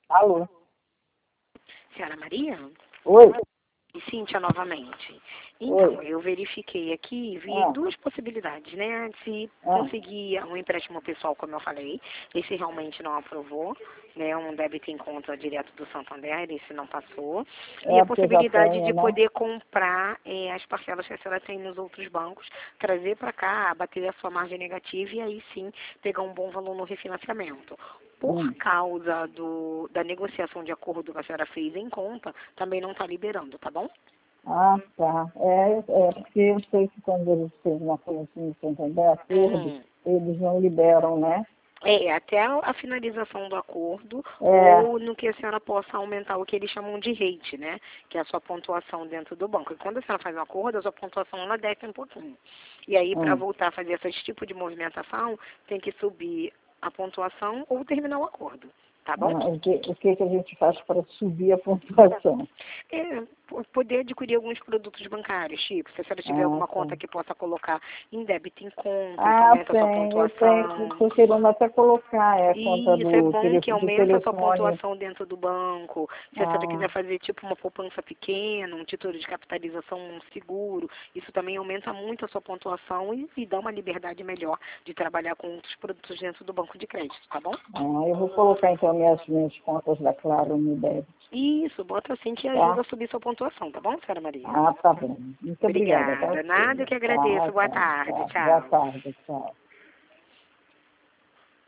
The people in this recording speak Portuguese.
Alô? Senhora Maria? Oi? E Cíntia novamente. Oi. Então, eu verifiquei aqui e vi duas possibilidades, né? Se conseguir um empréstimo pessoal, como eu falei, esse realmente não aprovou, né? Um débito em conta direto do Santander, esse não passou. E a Porque já possibilidade tenho, de né? poder comprar as parcelas que a senhora tem nos outros bancos, trazer para cá, bater a sua margem negativa e aí sim pegar um bom valor no refinanciamento. Por causa da negociação de acordo que a senhora fez em conta, também não está liberando, tá bom? Ah, tá. Porque eu sei que quando eles têm uma coisa assim no Santander, acordo, eles não liberam, né? Até a finalização do acordo, É. ou no que a senhora possa aumentar o que eles chamam de rate, né? Que é a sua pontuação dentro do banco. E quando a senhora faz um acordo, a sua pontuação ela desce um pouquinho. E aí, para voltar a fazer esse tipo de movimentação, tem que subir a pontuação ou terminar o acordo. Tá bom? O que a gente faz para subir a pontuação? Poder adquirir alguns produtos bancários, tipo, se a senhora tiver alguma conta que possa colocar em débito em conta, isso aumenta a sua pontuação. Estou querendo até colocar a conta Isso é do bom que aumenta a sua telefone. pontuação dentro do banco. Se a senhora quiser fazer tipo uma poupança pequena, um título de capitalização, um seguro, isso também aumenta muito a sua pontuação e dá uma liberdade melhor de trabalhar com outros produtos dentro do banco de crédito, tá bom? Eu vou colocar então minhas contas da Claro no débito. Isso, bota assim que ajuda a subir sua pontuação, tá bom, senhora Maria? Tá bom. Muito obrigada. Obrigada. Nada que agradeço. Boa tarde. Boa Tchau. tarde, tchau.